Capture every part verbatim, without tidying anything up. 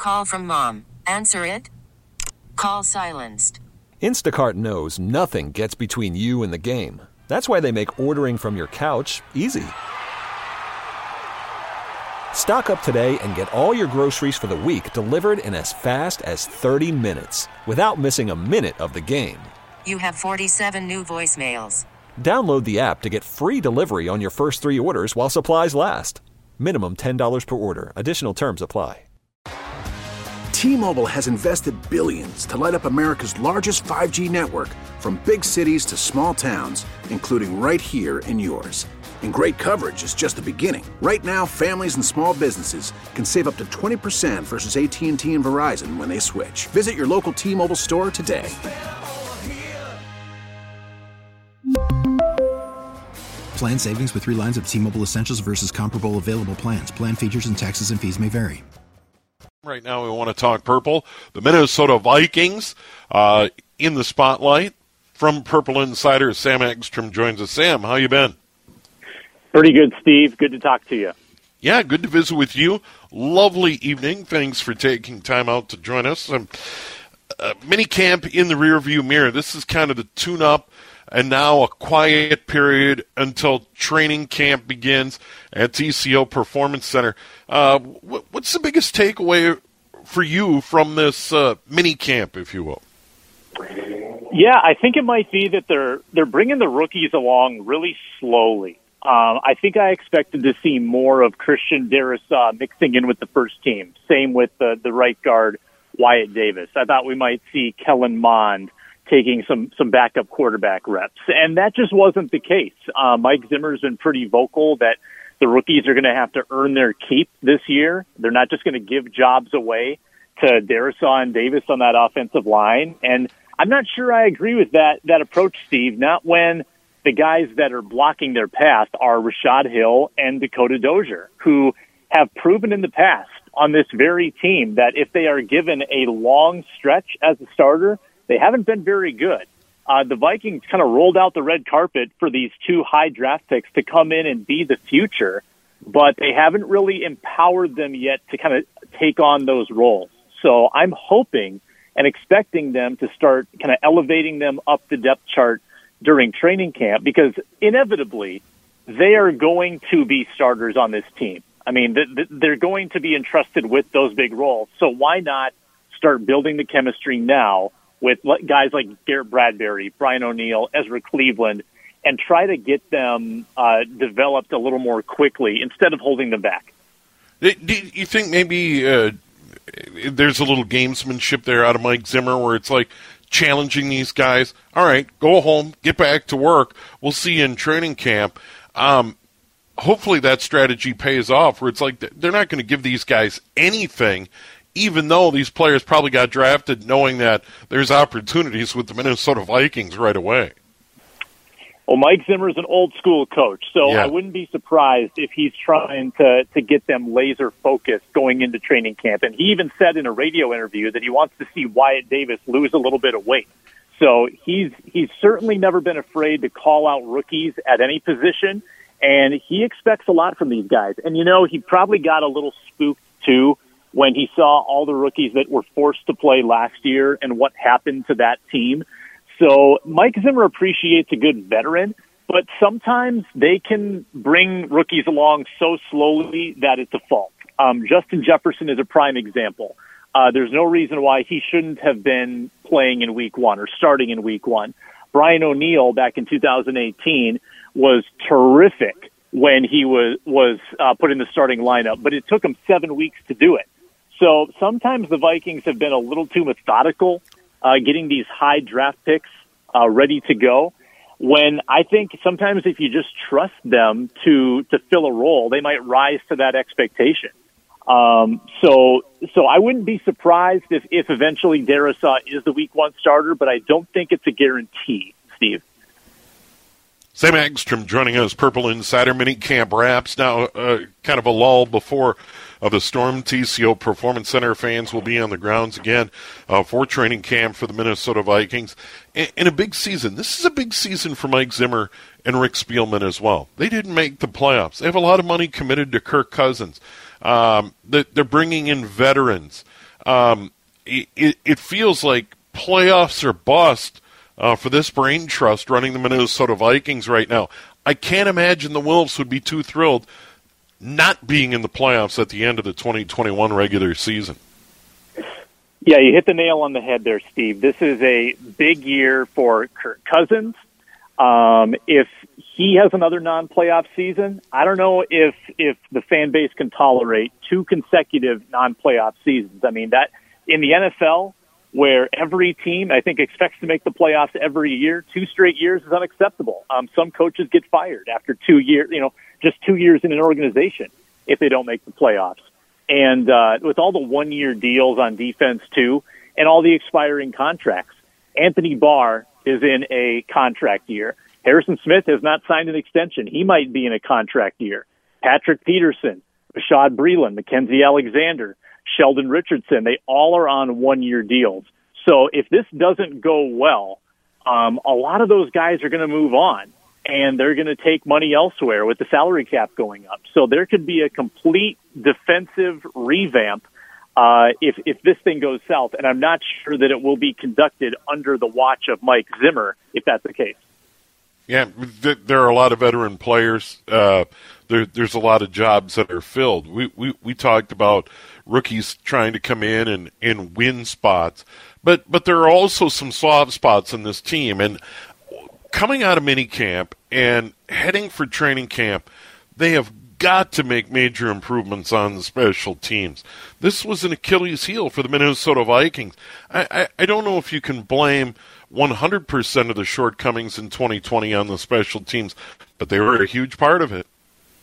call from mom. Answer it. Call silenced. Instacart knows nothing gets between you and the game. That's why they make ordering from your couch easy. Stock up today and get all your groceries for the week delivered in as fast as thirty minutes without missing a minute of the game. You have forty-seven new voicemails. Download the app to get free delivery on your first three orders while supplies last. Minimum ten dollars per order. Additional terms apply. T-Mobile has invested billions to light up America's largest five G network, from big cities to small towns, including right here in yours. And great coverage is just the beginning. Right now, families and small businesses can save up to twenty percent versus A T and T and Verizon when they switch. Visit your local T-Mobile store today. Plan savings with three lines of T-Mobile Essentials versus comparable available plans. Plan features and taxes and fees may vary. Right now we want to talk purple. The Minnesota Vikings uh, in the spotlight. From Purple Insider, Sam Ekstrom joins us. Sam, how you been? Pretty good, Steve. Good to talk to you. Yeah, good to visit with you. Lovely evening. Thanks for taking time out to join us. Um, uh, mini camp in the rearview mirror. This is kind of the tune-up, and now a quiet period until training camp begins at T C O Performance Center. Uh, wh- what's the biggest takeaway for you from this uh, mini camp, if you will? Yeah, I think it might be that they're they're bringing the rookies along really slowly. Um, I think I expected to see more of Christian Darrisaw mixing in with the first team. Same with the, the right guard, Wyatt Davis. I thought we might see Kellen Mond taking some, some backup quarterback reps. And that just wasn't the case. Uh, Mike Zimmer's been pretty vocal that the rookies are going to have to earn their keep this year. They're not just going to give jobs away to Darrisaw and Davis on that offensive line. And I'm not sure I agree with that, that approach, Steve, not when the guys that are blocking their path are Rashad Hill and Dakota Dozier, who have proven in the past on this very team that if they are given a long stretch as a starter, they haven't been very good. Uh, the Vikings kind of rolled out the red carpet for these two high draft picks to come in and be the future, but they haven't really empowered them yet to kind of take on those roles. So I'm hoping and expecting them to start kind of elevating them up the depth chart during training camp, because inevitably they are going to be starters on this team. I mean, they're going to be entrusted with those big roles. So why not start building the chemistry now with guys like Garrett Bradbury, Brian O'Neill, Ezra Cleveland, and try to get them uh, developed a little more quickly instead of holding them back? Do you think maybe uh, there's a little gamesmanship there out of Mike Zimmer where it's like challenging these guys? All right, go home, get back to work. We'll see you in training camp. Um, hopefully that strategy pays off where it's like they're not going to give these guys anything, even though these players probably got drafted knowing that there's opportunities with the Minnesota Vikings right away. Well, Mike Zimmer is an old-school coach, so yeah. I wouldn't be surprised if he's trying to, to get them laser-focused going into training camp. And he even said in a radio interview that he wants to see Wyatt Davis lose a little bit of weight. So he's he's certainly never been afraid to call out rookies at any position, and he expects a lot from these guys. And, you know, he probably got a little spooked, too, when he saw all the rookies that were forced to play last year and what happened to that team. So Mike Zimmer appreciates a good veteran, but sometimes they can bring rookies along so slowly that it's a fault. Um, Justin Jefferson is a prime example. Uh, there's no reason why he shouldn't have been playing in week one or starting in week one. Brian O'Neill back in two thousand eighteen was terrific when he was, was uh, put in the starting lineup, but it took him seven weeks to do it. So sometimes the Vikings have been a little too methodical Uh, getting these high draft picks uh, ready to go, when I think sometimes if you just trust them to to fill a role, they might rise to that expectation. Um, so so I wouldn't be surprised if, if eventually Darrisaw is the week one starter, but I don't think it's a guarantee, Steve. Sam Ekstrom joining us, Purple Insider. Mini camp wraps now, uh, kind of a lull before of the Storm. T C O Performance Center fans will be on the grounds again uh, for training camp for the Minnesota Vikings. In, in a big season, this is a big season for Mike Zimmer and Rick Spielman as well. They didn't make the playoffs. They have a lot of money committed to Kirk Cousins. Um, they're bringing in veterans. Um, it, it, it feels like playoffs are bust uh, for this brain trust running the Minnesota Vikings right now. I can't imagine the Wolves would be too thrilled not being in the playoffs at the end of the twenty twenty-one regular season. Yeah, you hit the nail on the head there, Steve. This is a big year for Kirk Cousins. Um, if he has another non-playoff season, I don't know if if the fan base can tolerate two consecutive non-playoff seasons. I mean, that in the N F L, where every team, I think, expects to make the playoffs every year, two straight years is unacceptable. Um, some coaches get fired after two years, you know, just two years in an organization if they don't make the playoffs. And uh, with all the one-year deals on defense, too, and all the expiring contracts, Anthony Barr is in a contract year. Harrison Smith has not signed an extension. He might be in a contract year. Patrick Peterson, Rashad Breeland, Mackenzie Alexander, Sheldon Richardson, they all are on one-year deals. So if this doesn't go well, um, a lot of those guys are going to move on, and they're going to take money elsewhere with the salary cap going up. So there could be a complete defensive revamp uh, if, if this thing goes south, and I'm not sure that it will be conducted under the watch of Mike Zimmer, if that's the case. Yeah, th- there are a lot of veteran players. Uh, there, there's a lot of jobs that are filled. We, we we talked about rookies trying to come in and, and win spots, but but there are also some soft spots in this team. And coming out of minicamp and heading for training camp, they have got to make major improvements on the special teams. This was an Achilles heel for the Minnesota Vikings. I, I, I don't know if you can blame one hundred percent of the shortcomings in twenty twenty on the special teams, but they were a huge part of it.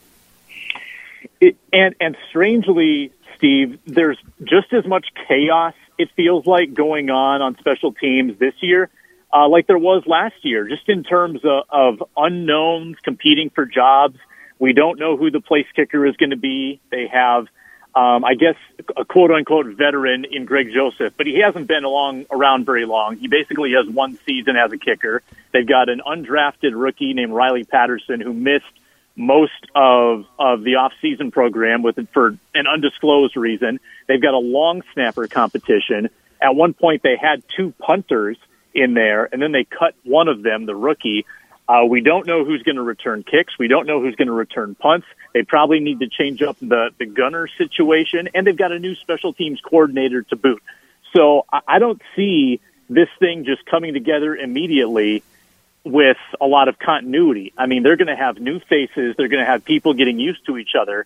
it and, and strangely, Steve, there's just as much chaos, it feels like, going on on special teams this year uh, like there was last year, just in terms of, of unknowns competing for jobs. We don't know who the place kicker is going to be. They have, um, I guess, a quote-unquote veteran in Greg Joseph, but he hasn't been along around very long. He basically has one season as a kicker. They've got an undrafted rookie named Riley Patterson who missed most of of the off-season program with for an undisclosed reason. They've got a long snapper competition. At one point, they had two punters in there, and then they cut one of them, the rookie. Uh, we don't know who's going to return kicks. We don't know who's going to return punts. They probably need to change up the, the gunner situation, and they've got a new special teams coordinator to boot. So I, I don't see this thing just coming together immediately with a lot of continuity. I mean, they're going to have new faces. They're going to have people getting used to each other.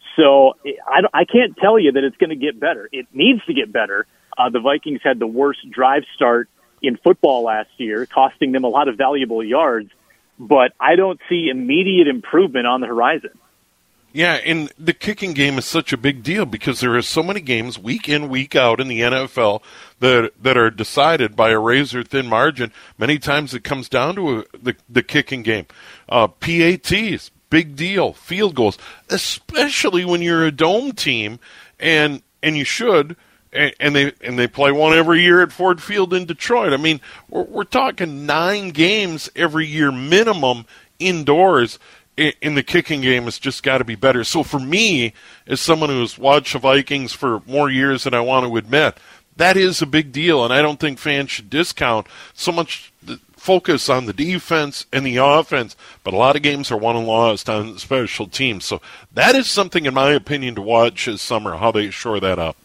So I, I can't tell you that it's going to get better. It needs to get better. Uh, the Vikings had the worst drive start in football last year, costing them a lot of valuable yards. But I don't see immediate improvement on the horizon. Yeah, and the kicking game is such a big deal because there are so many games week in, week out in the N F L that that are decided by a razor-thin margin. Many times it comes down to a, the, the kicking game. Uh, P A Ts, big deal. Field goals, especially when you're a dome team, and and you should, and, and they and they play one every year at Ford Field in Detroit. I mean, we're, we're talking nine games every year minimum indoors. In the kicking game, it's just got to be better. So for me, as someone who's watched the Vikings for more years than I want to admit, that is a big deal, and I don't think fans should discount so much focus on the defense and the offense, but a lot of games are won and lost on the special teams. So that is something, in my opinion, to watch this summer, how they shore that up.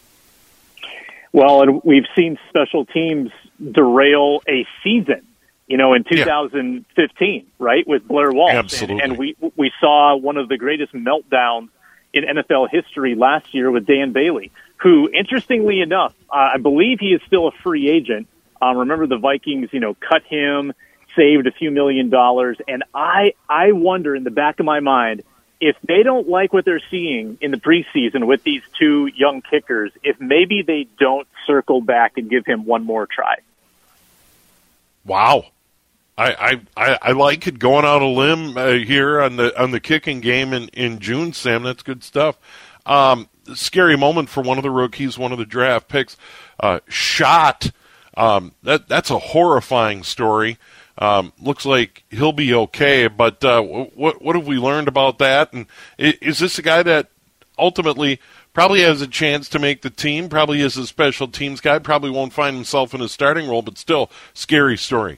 Well, and we've seen special teams derail a season. You know, in two thousand fifteen, yeah. right, with Blair Walsh. Absolutely. And, and we we saw one of the greatest meltdowns in N F L history last year with Dan Bailey, who, interestingly enough, uh, I believe he is still a free agent. Um, remember, the Vikings, you know, cut him, saved a few million dollars. And I, I wonder in the back of my mind, if they don't like what they're seeing in the preseason with these two young kickers, if maybe they don't circle back and give him one more try. Wow. I, I, I like it, going out a limb uh, here on the on the kicking game in, in June, Sam. That's good stuff. Um, scary moment for one of the rookies, one of the draft picks. Uh, shot. Um, that that's a horrifying story. Um, looks like he'll be okay, but uh, what what have we learned about that? And is this a guy that ultimately probably has a chance to make the team, probably is a special teams guy, probably won't find himself in a starting role, but still, scary story.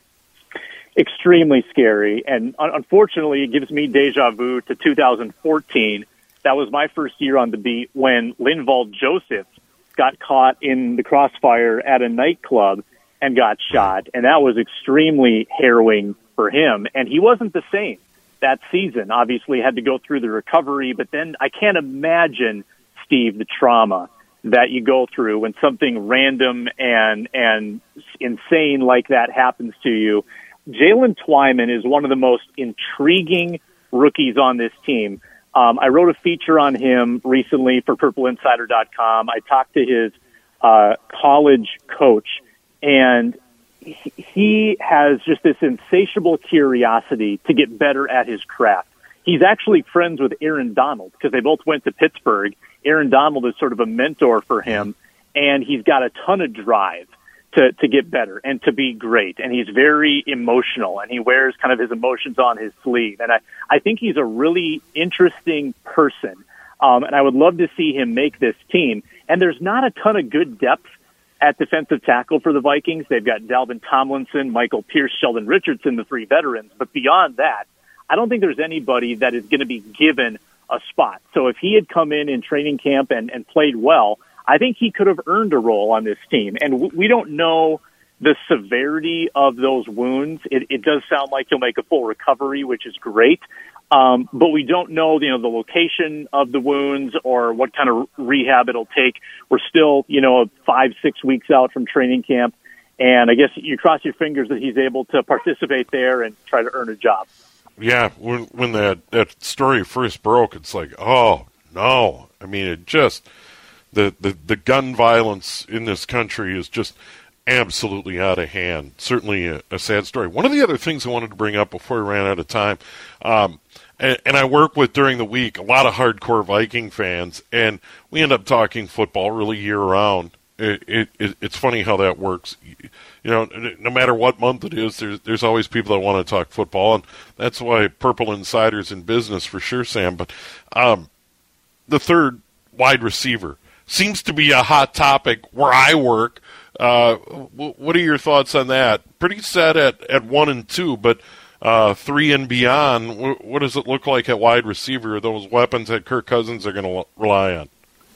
Extremely scary, and unfortunately, it gives me deja vu to two thousand fourteen. That was my first year on the beat when Linval Joseph got caught in the crossfire at a nightclub and got shot, and that was extremely harrowing for him, and he wasn't the same that season. Obviously, had to go through the recovery, but then I can't imagine, Steve, the trauma that you go through when something random and and insane like that happens to you. Jalen Twyman is one of the most intriguing rookies on this team. Um, I wrote a feature on him recently for Purple Insider dot com. I talked to his uh, college coach, and he, he has just this insatiable curiosity to get better at his craft. He's actually friends with Aaron Donald because they both went to Pittsburgh. Aaron Donald is sort of a mentor for him, and he's got a ton of drive to, to get better and to be great. And he's very emotional, and he wears kind of his emotions on his sleeve. And I, I think he's a really interesting person, um, and I would love to see him make this team. And there's not a ton of good depth at defensive tackle for the Vikings. They've got Dalvin Tomlinson, Michael Pierce, Sheldon Richardson, the three veterans. But beyond that, I don't think there's anybody that is going to be given a spot. So if he had come in in training camp and, and played well, I think he could have earned a role on this team. And w- we don't know the severity of those wounds. It, it does sound like he'll make a full recovery, which is great. Um, but we don't know, you know, the location of the wounds or what kind of rehab it'll take. We're still, you know, five, six weeks out from training camp. And I guess you cross your fingers that he's able to participate there and try to earn a job. Yeah, when when that, that story first broke, it's like, oh, no. I mean, it just, the, the, the gun violence in this country is just absolutely out of hand. Certainly a, a sad story. One of the other things I wanted to bring up before we ran out of time, um, and, and I work with during the week a lot of hardcore Viking fans, and we end up talking football really year-round. It, it, it, it's funny how that works. You know, no matter what month it is, there's, there's always people that want to talk football, and that's why Purple Insider's in business for sure, Sam. But um, the third wide receiver seems to be a hot topic where I work. Uh, what are your thoughts on that? Pretty set at, at one and two, but uh, three and beyond, what, what does it look like at wide receiver? Are those weapons that Kirk Cousins are going to rely on?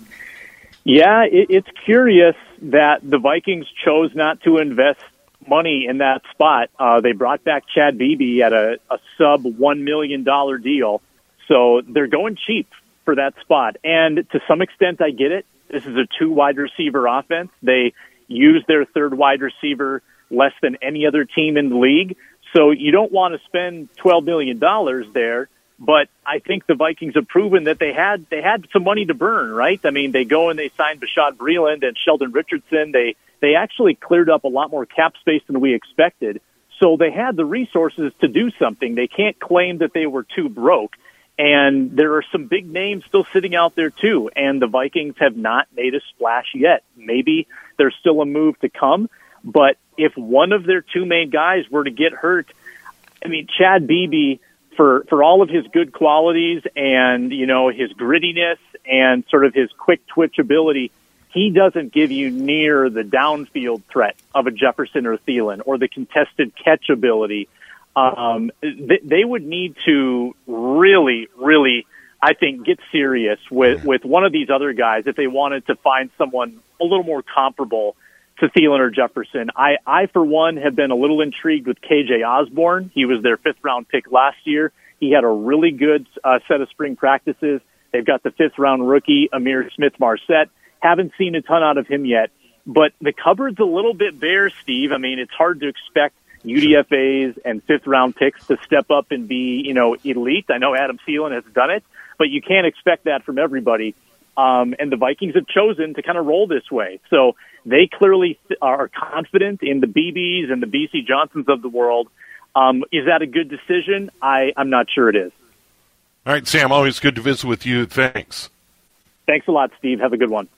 Yeah, it, it's curious that the Vikings chose not to invest money in that spot. Uh, they brought back Chad Beebe at a, a sub one million dollars deal, so they're going cheap for that spot. And to some extent, I get it. This is a two-wide receiver offense. They use their third wide receiver less than any other team in the league, so you don't want to spend twelve million dollars there. But I think the Vikings have proven that they had they had some money to burn, right? I mean, they go and they signed Bashaud Breeland and Sheldon Richardson. They they actually cleared up a lot more cap space than we expected. So they had the resources to do something. They can't claim that they were too broke. And there are some big names still sitting out there, too. And the Vikings have not made a splash yet. Maybe there's still a move to come. But if one of their two main guys were to get hurt, I mean, Chad Beebe, for, for all of his good qualities and, you know, his grittiness and sort of his quick twitch ability, he doesn't give you near the downfield threat of a Jefferson or Thielen or the contested catch ability. Um, they, they would need to really, really, I think, get serious with, with one of these other guys if they wanted to find someone a little more comparable to Thielen or Jefferson. I, I, for one, have been a little intrigued with K J Osborne. He was their fifth-round pick last year. He had a really good uh, set of spring practices. They've got the fifth-round rookie, Amir Smith-Marset. Haven't seen a ton out of him yet. But the cupboard's a little bit bare, Steve. I mean, it's hard to expect U D F As and fifth-round picks to step up and be, you know, elite. I know Adam Thielen has done it, but you can't expect that from everybody. Um, and the Vikings have chosen to kind of roll this way. So they clearly are confident in the B Bs and the B C Johnsons of the world. Um, is that a good decision? I, I'm not sure it is. All right, Sam, always good to visit with you. Thanks. Thanks a lot, Steve. Have a good one.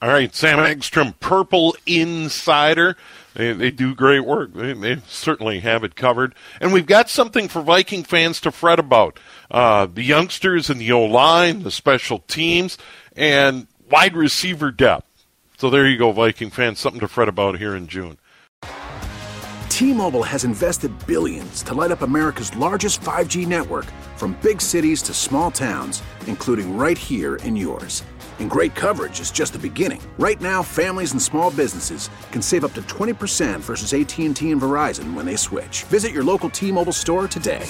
All right, Sam Ekstrom, Purple Insider. They, they do great work. They, they certainly have it covered. And we've got something for Viking fans to fret about. Uh, the youngsters in the O-line, the special teams, and wide receiver depth. So there you go, Viking fans, something to fret about here in June. T-Mobile has invested billions to light up America's largest five G network, from big cities to small towns, including right here in yours. And great coverage is just the beginning. Right now, families and small businesses can save up to twenty percent versus A T and T and Verizon when they switch. Visit your local T-Mobile store today.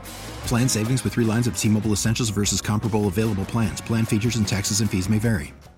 Plan savings with three lines of T-Mobile Essentials versus comparable available plans. Plan features and taxes and fees may vary.